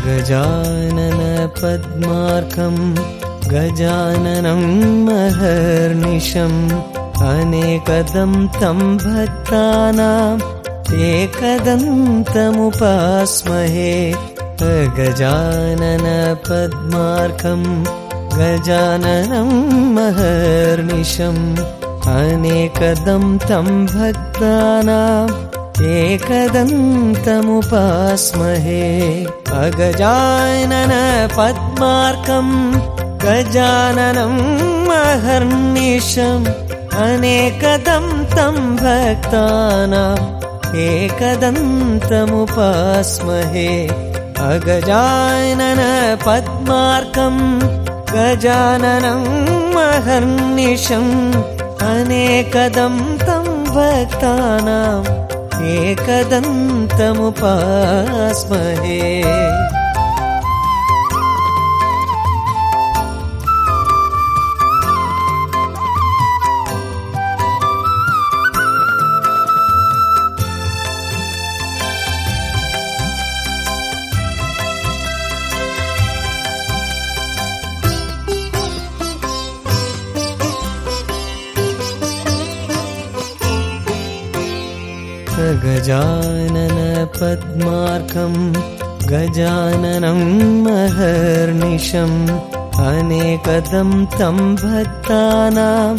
गजानन पद्मार्कं गजाननं महर्निशम् अनेकदं तं भक्तानाम् एकदन्तमुपास्महे गजानन पद्मार्कं गजाननं महर्निशम् अनेकदं तं भक्तानाम् एकदन्तमुपास्महे गजानन पद्मार्कं गजाननं महर्निशम् अनेकदं तं भक्तानाम् एकदन्तमुपास्महे गजानन पद्मार्कं गजाननं महर्निशम् अनेकदं तं भक्तानाम् एकदन्तमुपास्महे गजानन पद्मार्कं गजाननं महर्निशम् अनेकदं तं भक्तानाम्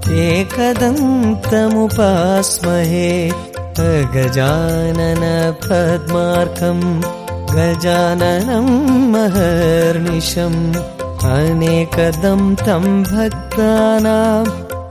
एकदन्तमुपास्महे गजानन पद्मार्कं गजाननं महर्निशम् अनेकदं तं भक्तानाम्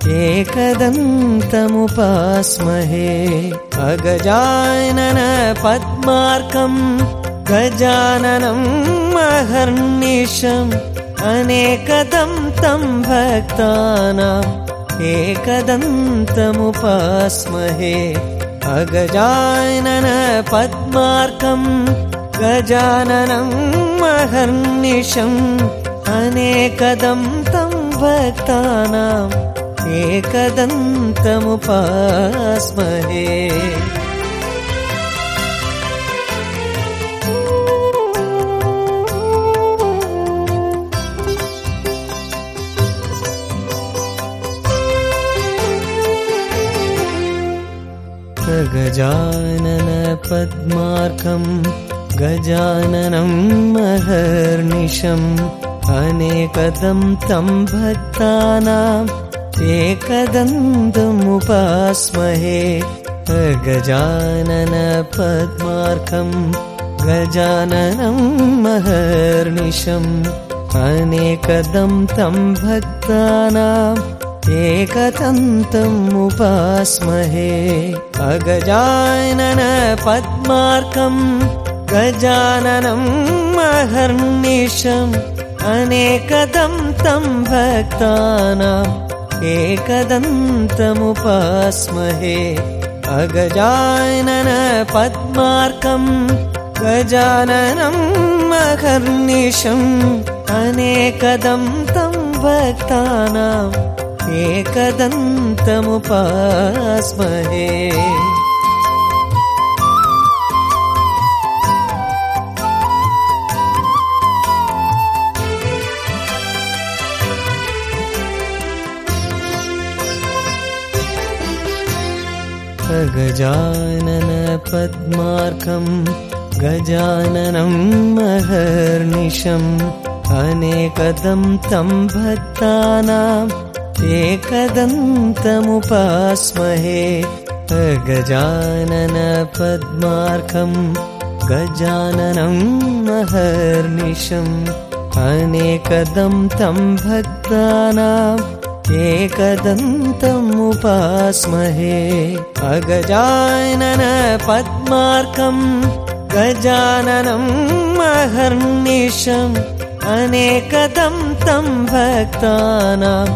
एकदन्तमुपास्महे गजानन पद्मार्कं गजाननं महर्निशम् अनेकदं तं भक्तानाम् एकदन्तमुपास्महे गजानन पद्मार्कं गजाननं महर्निशम् अनेकदं तं भक्तानाम् एकदन्तमुपास्महे गजानन पद्मार्कं गजाननं महर्निशम् अनेकदं तं भक्तानाम् एकदन्तमुपास्महे गजानन पद्मार्कं गजाननं महर्निशम् अनेकदं तं भक्तानाम् एकदन्तमुपास्महे गजानन पद्मार्कं गजाननं महर्निशम् अनेकदं तं भक्तानाम् एकदन्तमुपास्महे गजानन पद्मार्कं गजाननं महर्निशम् अनेकदं तं भक्तानाम् एकदन्तमुपास्महे गजानन पद्मार्कं गजाननं महर्निशम् अनेकदं तं भक्तानाम् एकदन्तमुपास्महे गजानन पद्मार्कं गजाननं महर्निशम् अनेकदं तं भक्तानाम् एकदन्तमुपास्महे गजानन पद्मार्कं गजाननं महर्निशम् अनेकदं तं भक्तानाम्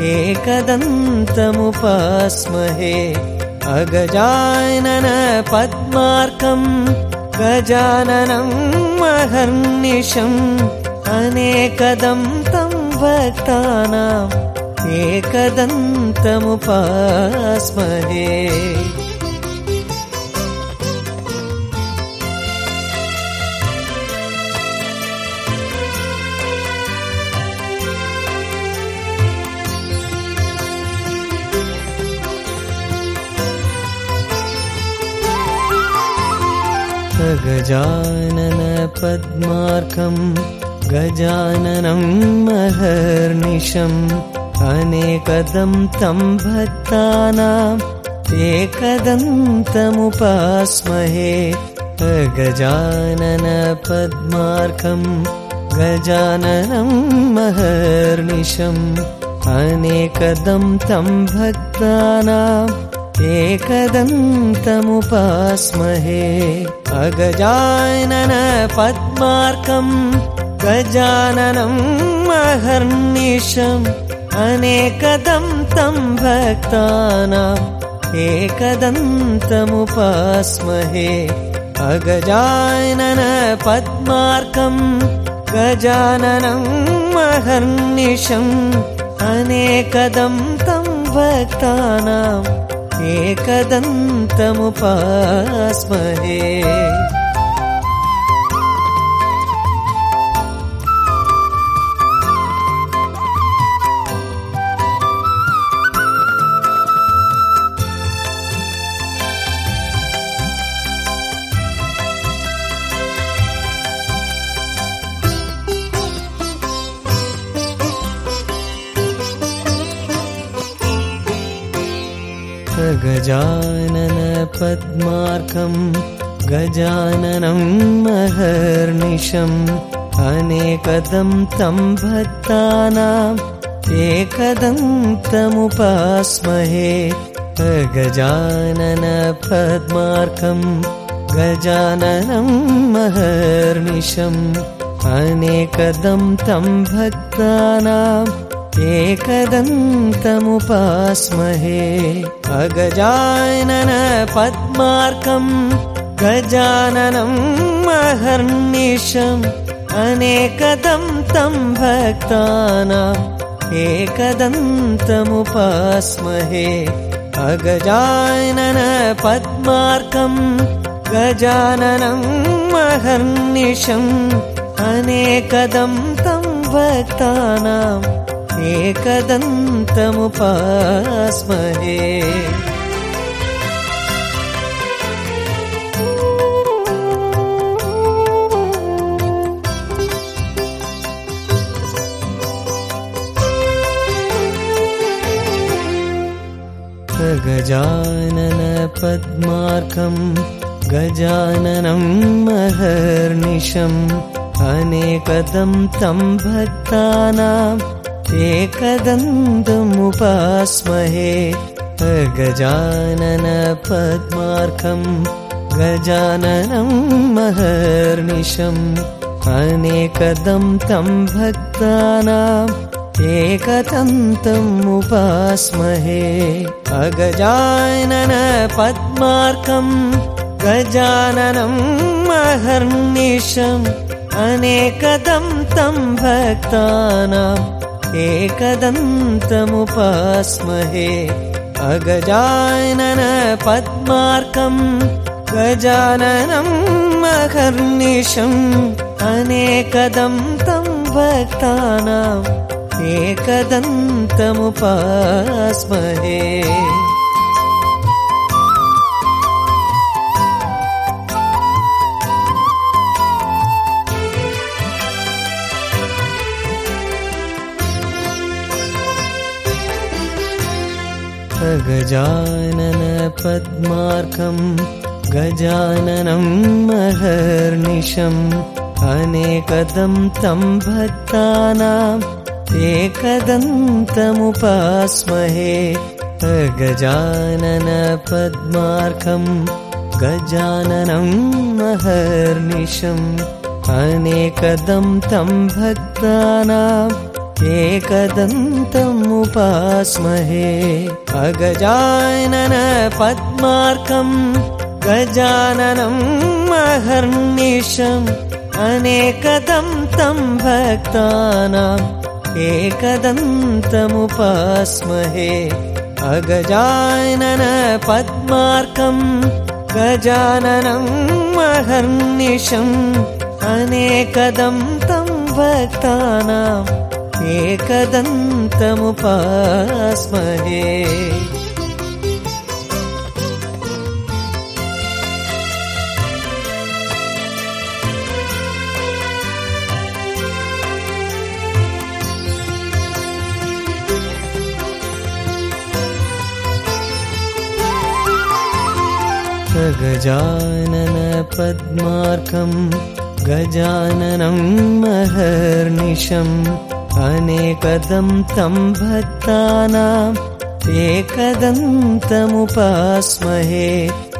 एकदन्तमुपास्महे गजानन पद्मार्कं गजाननं महर्निशम् अनेकदं तं भक्तानाम् एकदन्तमुपास्महे गजानन पद्मार्कं गजाननं महर्निशम् अनेकदन्तं भक्तानाम् एकदन्तमुपास्महे गजानन पद्मार्कं गजाननं महर्निशम् अनेकदन्तं भक्तानाम् एकदन्तमुपास्महे अगजानन पद्मार्कं गजाननं महर्निशम् अनेकदन्तं भक्तानाम् एकदन्तमुपास्महे अगजानन पद्मार्कं गजाननं महर्निशम् अनेकदन्तं भक्तानाम् एकदन्तमुपास्महे गजानन पद्मार्कं गजाननं महर्निशम् अनेकदन्तं भक्तानाम् एकदन्तमुपास्महे गजानन पद्मार्कं गजाननं महर्निशम् अनेकदन्तं भक्तानाम् एकदन्तमुपास्महे अगजानन पद्मार्कं गजाननं महर्निशम् अनेकदन्तं भक्तानाम् एकदन्तमुपास्महे अगजानन पद्मार्कं गजाननं महर्निशम् अनेकदन्तं भक्तानाम् एकदन्तमुपास्महे गजानन पद्मार्कं गजाननं महर्निशम् अनेकदन्तं भक्तानाम् एकदन्तमुपास्महे गजानन पद्मार्कं गजाननं महर्निशम् अनेकदन्तं भक्तानाम् एकदन्तमुपास्महे अगजानन पद्मार्कं गजाननं महर्निशम् अनेकदन्तं भक्तानाम् एकदन्तमुपास्महे अगजानन पद्मार्कं गजाननं महर्निशम् अनेकदन्तं भक्तानाम् एकदन्तमुपास्महे गजानन पद्मार्कं गजाननं महर्निशम् अनेकदन्तं भक्तानाम् एकदन्तमुपास्महे गजानन पद्मार्कं गजाननं महर्निशम् अनेकदन्तं भक्तानाम् एकदन्तमुपास्महे अगजानन पद्मार्कं गजाननं महर्निशम् अनेकदन्तं भक्तानाम् एकदन्तमुपास्महे अगजानन पद्मार्कं गजाननं महर्निशम् अनेकदन्तं भक्तानाम् एकदन्तमुपास्महे गजानन पद्मार्कं गजाननं महर्निशम् अनेकदं तं भक्तानाम् एकदन्तमुपास्महे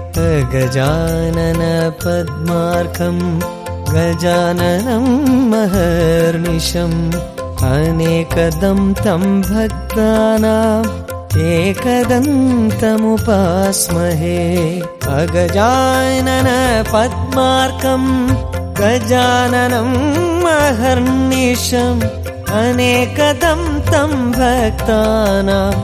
गजानन पद्मार्कं गजाननं महर्निशम् अनेकदं तं भक्तानाम् एकदन्तमुपास्महे गजानन पद्मार्कं गजाननं महर्निशम् अनेकदं तं भक्तानाम्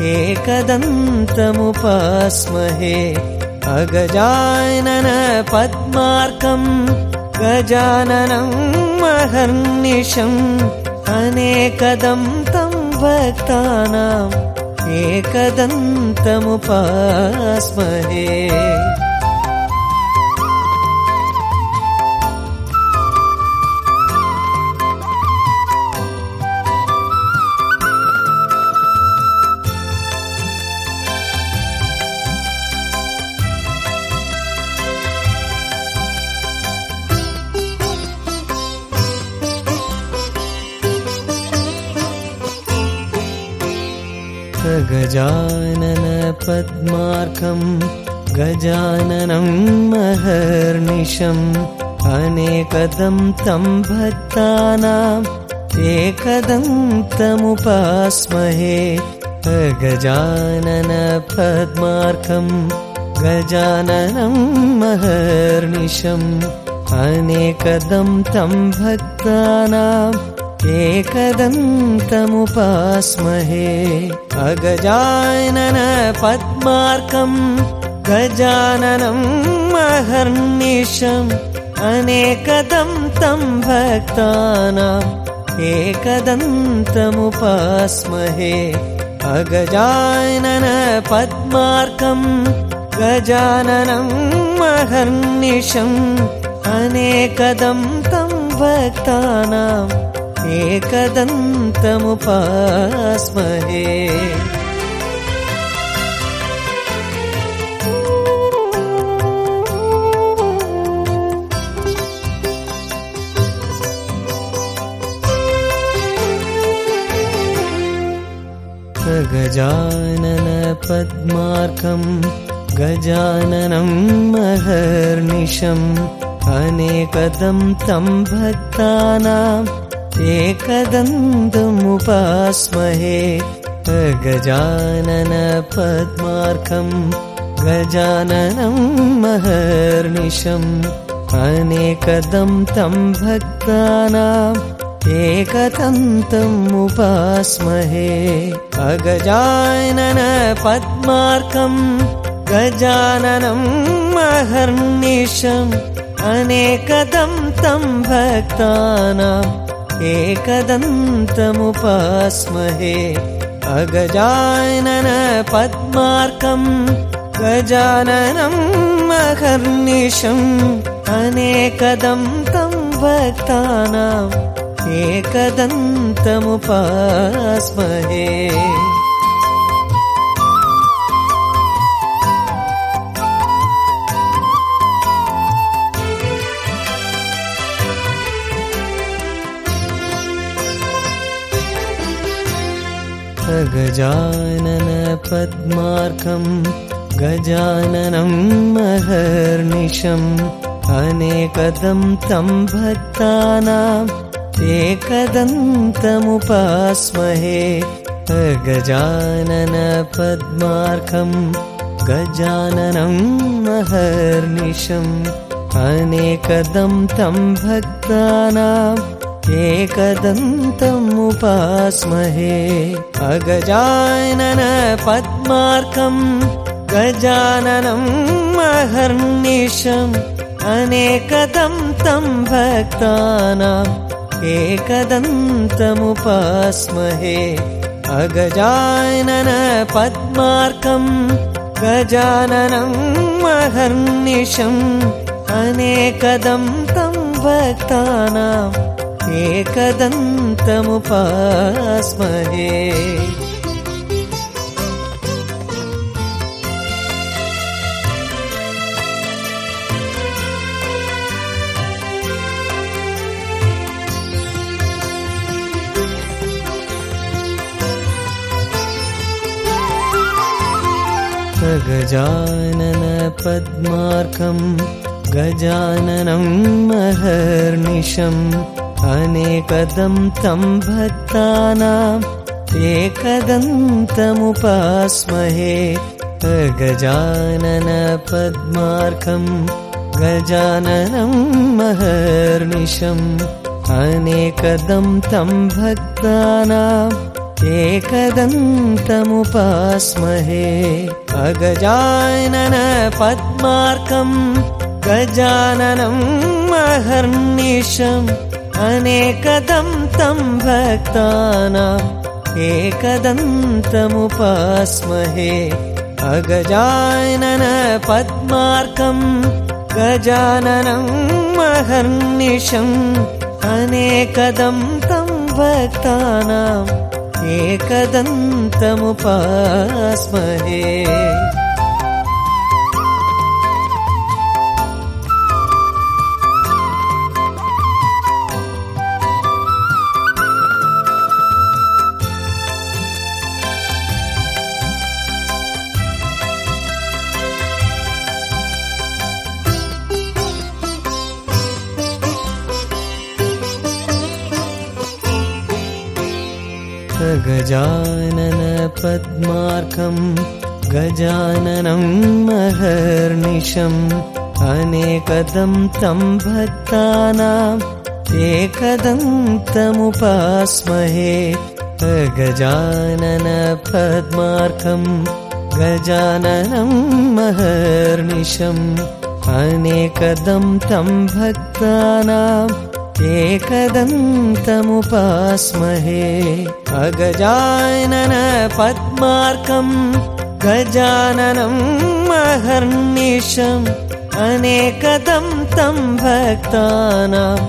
एकदन्तमुपास्महे गजानन पद्मार्कं गजाननं महर्निशम् अनेकदं तं भक्तानाम् एकदन्तमुपास्महे गजानन पद्मार्कं गजाननं महर्निशम् अनेकदं तं भक्तानाम् एकदन्तमुपास्महे गजानन पद्मार्कं गजाननं महर्निशम् अनेकदं तं भक्तानाम् एकदन्तमुपास्महे गजानन पद्मार्कं गजाननं महर्निशम् अनेकदं तं भक्तानाम् एकदन्तमुपास्महे गजानन पद्मार्कं गजाननं महर्निशम् अनेकदं तं भक्तानाम् एकदन्तमुपास्महे गजानन पद्मार्कं गजाननं महर्निशम् अनेकदं तं भक्तानाम् एकदन्तमुपास्महे गजानन पद्मार्कं गजाननं महर्निशम् अनेकदं तं भक्तानाम् एकदन्तमुपास्महे गजानन पद्मार्कं गजाननं महर्निशम् अनेकदं तं भक्तानाम् एकदन्तमुपास्महे गजानन पद्मार्कं गजाननं महर्निशम् अनेकदं तं भक्तानाम् एकदन्तमुपास्महे गजानन पद्मार्कं गजाननं महर्निशम् अनेकदं तं भक्तानाम् एकदन्तमुपास्महे गजानन पद्मार्कं गजाननं महर्निशम् अनेकदं तं भक्तानाम् एकदन्तमुपास्महे गजानन पद्मार्कं गजाननं महर्निशम् अनेकदं तं भक्तानाम् एकदन्तमुपास्महे गजानन पद्मार्कं गजाननं महर्निशम् अनेकदं तं भक्तानाम् एकदन्तमुपास्महे गजानन पद्मार्कं गजाननं महर्निशम् अनेकदं तं भक्तानाम् एकदन्तमुपास्महे गजानन पद्मार्कं गजाननं महर्निशम् अनेकदं तं भक्तानाम् एकदन्तमुपास्महे गजानन पद्मार्कं गजाननं महर्निशम् अनेकदं तं भक्तानाम् एकदन्तमुपास्महे गजानन पद्मार्कं गजाननं महर्निशम् अनेकदं तं भक्तानाम् एकदन्तमुपास्महे गजानन पद्मार्कं गजाननं महर्निशम् अनेकदं तं भक्तानाम् एकदन्तमुपास्महे गजानन पद्मार्कं गजाननं महर्निशम् अनेकदं तं भक्तानाम् एकदन्तमुपास्महे गजानन पद्मार्कं गजाननं महर्निशम् अनेकदं तं भक्तानाम्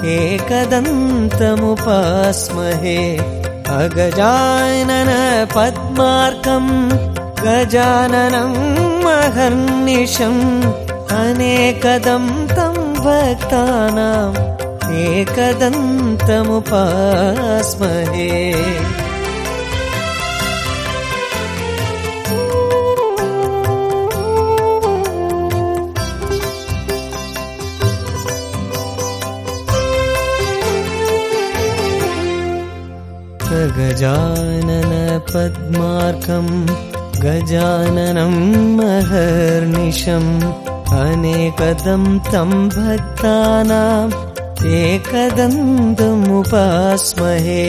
एकदन्तमुपास्महे गजानन पद्मार्कं गजाननं महर्निशम् अनेकदं तं भक्तानाम् एकदन्तमुपास्महे गजानन पद्मार्कं गजाननं महर्निशम् अनेकदं तं भक्तानाम् एकदन्तमुपास्महे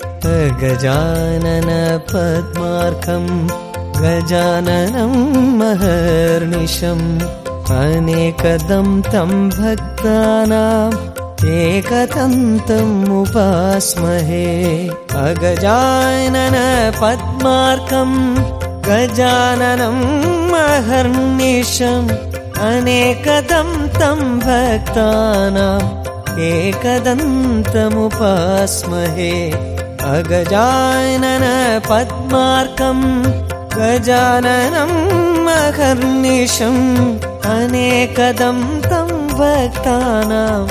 गजानन पद्मार्कं गजाननं महर्निशम् अनेकदं तं भक्तानाम् एकदन्तमुपास्महे गजानन पद्मार्कं गजाननं महर्निशम् अनेकदं तं भक्तानाम् एकदन्तमुपास्महे गजानन पद्मार्कं गजाननं महर्निशम् अनेकदं तं भक्तानाम्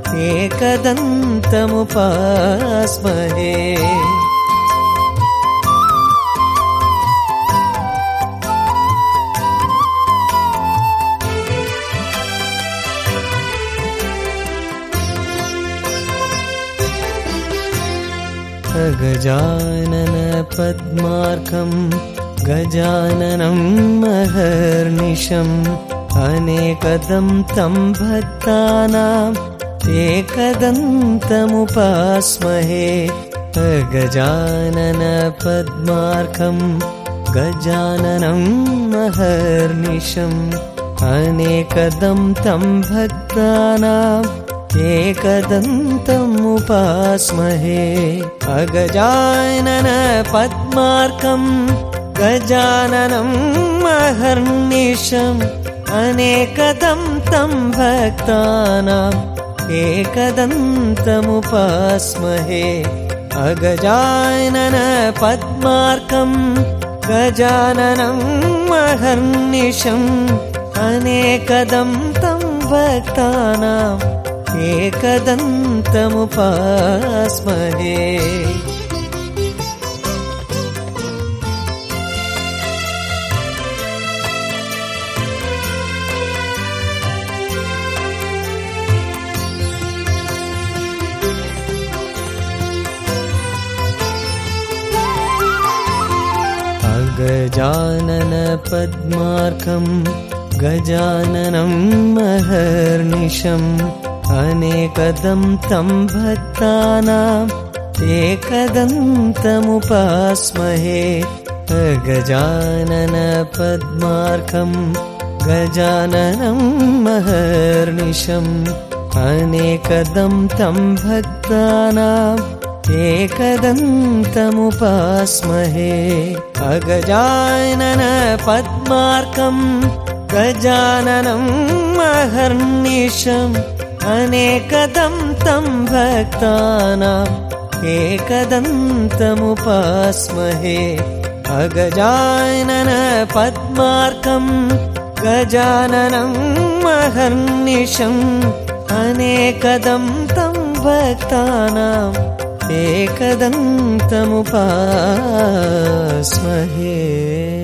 एकदन्तमुपास्महे गजानन पद्मार्कं गजाननं महर्निशम् अनेकदं तं भक्तानाम् एकदन्तमुपास्महे गजानन पद्मार्कं गजाननं महर्निशम् अनेकदं तं भक्तानाम् एकदन्तमुपास्महे गजानन पद्मार्कं गजाननं महर्निशम् अनेकदं तं भक्तानाम् एकदन्तमुपास्महे गजानन पद्मार्कं गजाननं महर्निशम् अनेकदं तं भक्तानाम् एकदन्तमुपास्महे गजानन पद्मार्कं गजाननं महर्निशम् अनेकदं तं भक्तानाम् एकदन्तमुपास्महे गजानन पद्मार्कं गजाननं महर्निशम् अनेकदं तं भक्तानाम् एकदन्तमुपास्महे गजानन पद्मार्कं गजाननं महर्निशम् अनेकदं तं भक्तानाम् एकदन्तमुपास्महे गजानन पद्मार्कं गजाननं महर्निशम् अनेकदं तं भक्तानाम् एकदन्तमुपास्महे।